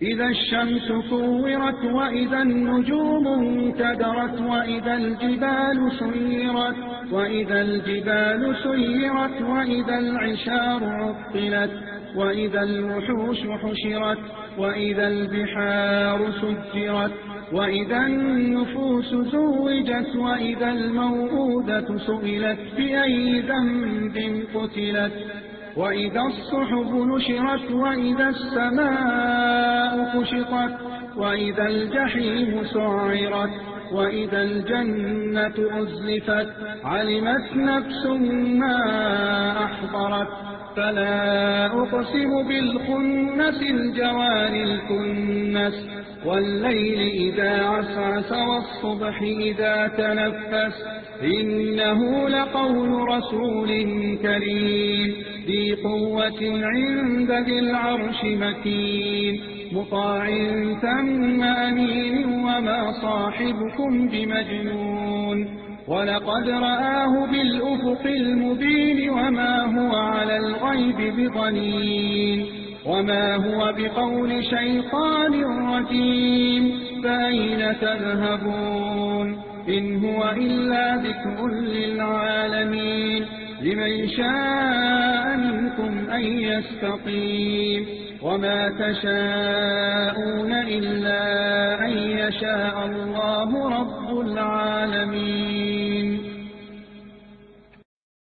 إذا الشمس كورت وإذا النجوم انكدرت وإذا الجبال سيرت وإذا العشار عطلت وإذا الوحوش حشرت وإذا البحار سجرت وإذا النفوس زوجت وإذا الموءودة سئلت بأي ذنب قتلت وإذا الصحف نشرت وإذا السماء كشطت وإذا الجحيم سعرت وإذا الجنة أزلفت علمت نفس ما أحضرت فلا أقسم بالخنس الجوار الكنس والليل إذا عسعس والصبح إذا تنفس إنه لقول رسول كريم ذي قوة عند ذي العرش مكين مطاع ثم أمين وما صاحبكم بمجنون ولقد رآه بالأفق المبين وما هو على الغيب بضنين وما هو بقول شيطان رجيم فأين تذهبون إن هو إلا ذكر للعالمين لمن شاء منكم أن يستقيم وما تشاءون إلا أن يشاء الله رب العالمين.